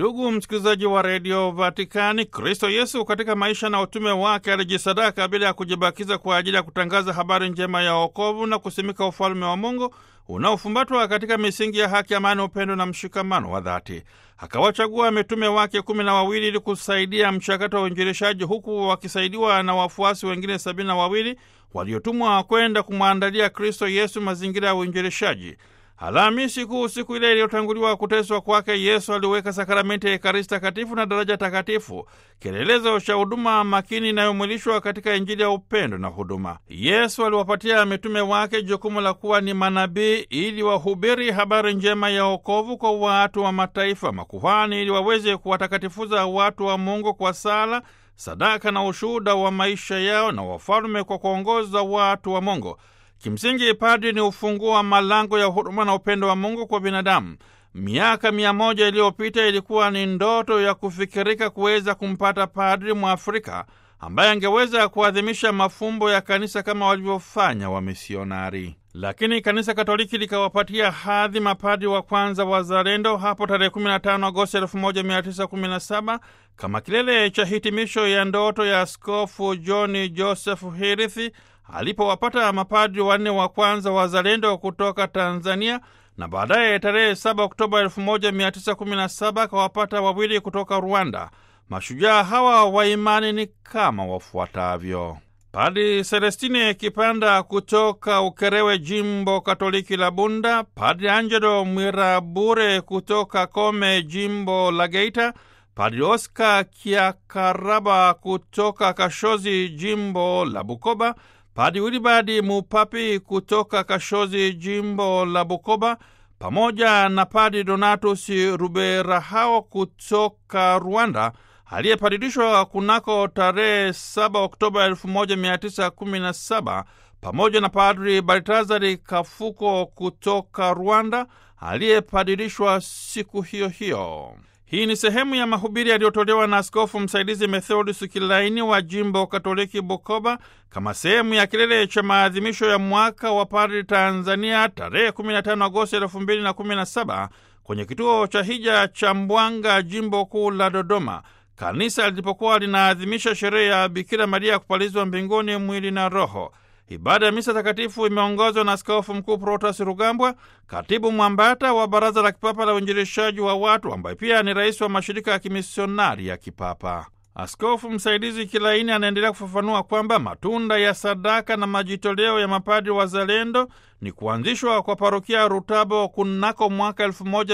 Ndugu msikilizaji wa Radio Vatikani, Kristo Yesu katika maisha na utume wake alijisadaka bila ya kujibakiza kwa ajili ya kutangaza habari njema ya wokovu na kusimika ufalme wa Mungu unaofumbatwa katika misingi ya haki, amani, upendo na mshikamano wa dhati. Akawachagua mitume wake 12 ili kusaidia mchakato wa uinjilishaji, huku wakisaidiwa na wafuasi wengine 72 waliotumwa kwenda kumwandalia Kristo Yesu mazingira ya uinjilishaji. Alhamisi Kuu, siku ile iliyotanguliwa kuteswa kwake, Yesu aliweka sakramenti ya Ekaristi Takatifu na daraja takatifu, kielelezo cha huduma makini inayomwilishwa katika Injili ya upendo na huduma. Yesu aliwapatia mitume wake jukumu la kuwa ni manabii ili wahubiri habari njema ya wokovu kwa watu wa mataifa, makuhani ili waweze kuwatakatifuza watu wa Mungu kwa sala, sadaka na ushuhuda wa maisha yao, na wafalme kwa kuongoza watu wa Mungu. Kimsingi, padri ni ufunguo wa malango ya huruma na upendo wa Mungu kwa binadamu. Miaka 100 iliyopita ilikuwa ni ndoto ya kufikirika kuweza kumpata padri Mwafrika ambaye angeweza kuadhimisha mafumbo ya kanisa kama walivyofanya wamisionari. Lakini Kanisa Katoliki likawapatia hadhi mapadri wa kwanza wazalendo hapo tarehe 15 Agosti 1917 kama kilele cha hitimisho ya ndoto ya Askofu John Joseph Hirithi alipowapata mapadri 4 wa kwanza wazalendo kutoka Tanzania, na baadaye tarehe 7 Oktoba 1917 kawapata 2 kutoka Rwanda. Mashujaa hawa wa imani ni kama wafuatavyo: Padri Celestine Kipanda kutoka Ukerewe, jimbo Katoliki la Bunda; Padri Angelo Mwirabure kutoka Kome, jimbo la Geita; Padri Oscar Kiakaraba kutoka Kashozi, jimbo la Bukoba; Padri Wilibadi Mupapi kutoka Kashozi, jimbo la Bukoba, pamoja na Padri Donatus Ruberahao kutoka Rwanda, aliyepadilishwa kunako tarehe 7 Oktoba 1917, pamoja na Padri Baltazari Kafuko kutoka Rwanda, aliyepadilishwa siku hiyo hiyo. Hii ni sehemu ya mahubiri yaliyotolewa na Askofu Msaidizi Methodius Kilaini wa jimbo Katoliki Bukoba kama sehemu ya kilele cha maadhimisho ya mwaka wa padri Tanzania tarehe 15 Agosti 2017 kwenye kituo cha hija cha Mbwanga, jimbo kuu la Dodoma, kanisa lilipokuwa linaadhimisha sherehe ya Bikira Maria kupalizwa mbinguni mwili na roho. Ibada ya misa takatifu imeongozwa na Askofu Mkuu Protas Rugambwa, katibu mwambata wa Baraza la Kipapa la Uinjilishaji wa Watu, ambaye pia ni rais wa mashirika ya kimisionari ya kipapa. Askofu Msaidizi Kilaini anaendelea kufafanua kwamba matunda ya sadaka na majitoleo ya mapadri wazalendo ni kuanzishwa kwa parokia Rutabo kunako mwaka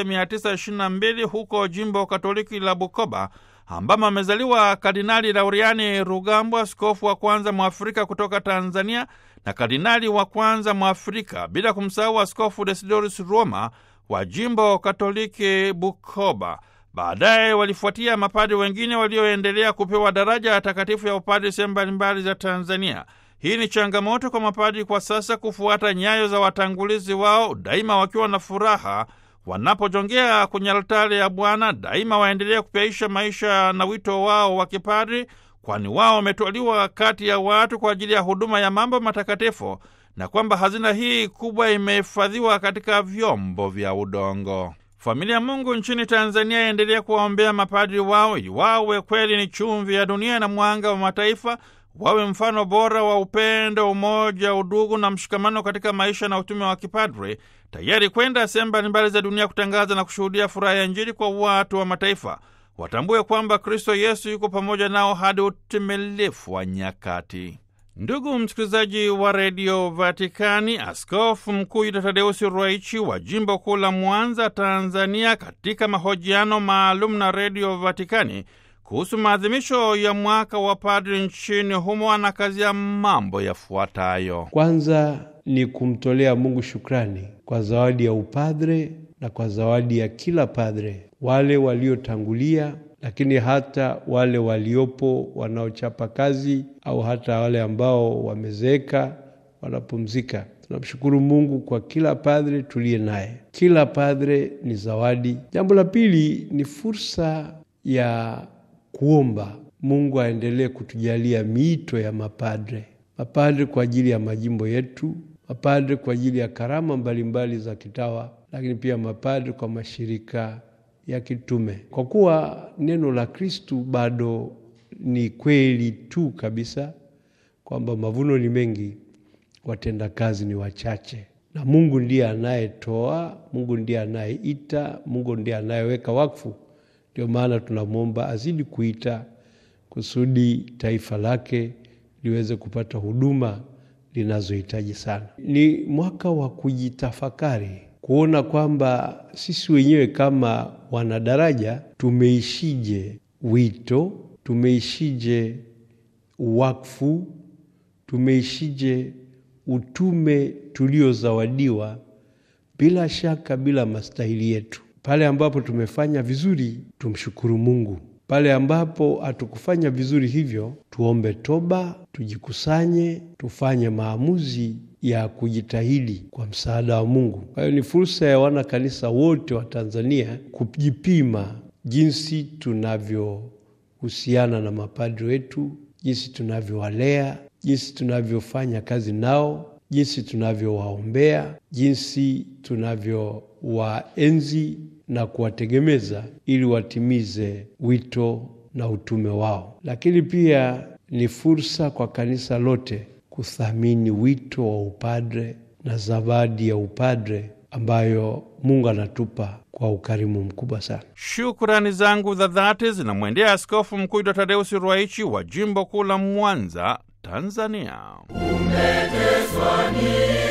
1922 huko jimbo Katoliki la Bukoba, ambamo amezaliwa Kardinali Lauriani Rugambwa, askofu wa kwanza Mwafrika kutoka Tanzania na kardinali wa kwanza Mwafrika, bila kumsahau Askofu Desidorus Roma wa jimbo Katoliki Bukoba. Baadaye walifuatia mapadri wengine walioendelea kupewa daraja ya takatifu ya upadri sehemu mbalimbali za Tanzania. Hii ni changamoto kwa mapadri kwa sasa kufuata nyayo za watangulizi wao, daima wakiwa na furaha wanapojongea kwenye altari ya Bwana. Daima waendelea kupiaisha maisha na wito wao wa kipadri, kwani wao wametwaliwa kati ya watu kwa ajili ya huduma ya mambo matakatifu, na kwamba hazina hii kubwa imehifadhiwa katika vyombo vya udongo. Familia ya Mungu nchini Tanzania yaendelea kuwaombea mapadri wao ili wawe kweli ni chumvi ya dunia na mwanga wa mataifa, wawe mfano bora wa upendo, umoja, udugu na mshikamano katika maisha na utume wa kipadri, tayari kwenda sehemu mbalimbali za dunia kutangaza na kushuhudia furaha ya Injili kwa watu wa mataifa. Watambue kwamba Kristo Yesu yuko pamoja nao hadi utimilifu wa nyakati. Ndugu msikilizaji wa Radio Vatikani, Askofu Mkuu Yuda Tadeusi Ruwaichi wa jimbo kuu la Mwanza, Tanzania, katika mahojiano maalum na Radio Vatikani kuhusu maadhimisho ya mwaka wa padri nchini humo, anakazia mambo yafuatayo. Kwanza ni kumtolea Mungu shukrani kwa zawadi ya upadre na kwa zawadi ya kila padre, wale waliotangulia, lakini hata wale waliopo wanaochapa kazi, au hata wale ambao wamezeeka wanapumzika. Tunamshukuru Mungu kwa kila padre tuliye naye. Kila padre ni zawadi. Jambo la pili ni fursa ya kuomba Mungu aendelee kutujalia miito ya mapadre. Mapadre kwa ajili ya majimbo yetu, mapadre kwa ajili ya karama mbalimbali za kitawa, lakini pia mapadre kwa mashirika ya kitume. Kwa kuwa neno la Kristu bado ni kweli tu kabisa kwamba mavuno ni mengi, watenda kazi ni wachache. Na Mungu ndiye anayetoa, Mungu ndiye anayeita, Mungu ndiye anayeweka wakfu. Ndio maana tunamwomba azidi kuita kusudi taifa lake liweze kupata huduma linazohitaji sana. Ni mwaka wa kujitafakari, kuona kwamba sisi wenyewe kama wanadaraja tumeishije wito, tumeishije wakfu, tumeishije utume tuliozawadiwa, bila shaka bila mastahili yetu. Pale ambapo tumefanya vizuri, tumshukuru Mungu. Pale ambapo hatukufanya vizuri hivyo, tuombe toba, tujikusanye, tufanye maamuzi ya kujitahidi kwa msaada wa Mungu. Kwa hiyo ni fursa ya wana kanisa wote wa Tanzania kujipima jinsi tunavyohusiana na mapadri wetu, jinsi tunavyowalea, jinsi tunavyofanya kazi nao, jinsi tunavyowaombea, jinsi tunavyowaenzi na kuwategemeza ili watimize wito na utume wao. Lakini pia ni fursa kwa kanisa lote kuthamini wito wa upadre na zawadi ya upadre ambayo Mungu anatupa kwa ukarimu mkubwa sana. Shukrani zangu za dhati zinamwendea Askofu Mkuu Dr. Tadeusi Ruwaichi wa Jimbo Kuu la Mwanza, Tanzania. Umeteswa